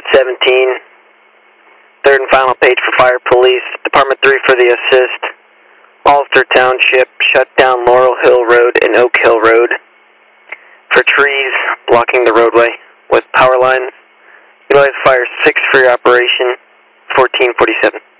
at 17. Third and final page for Fire Police. Department 3 for the assist. Ulster Township shut down Laurel Hill Road and Oak Hill Road for trees blocking the roadway with power lines. Utilize Fire 6 for your operation. 1447.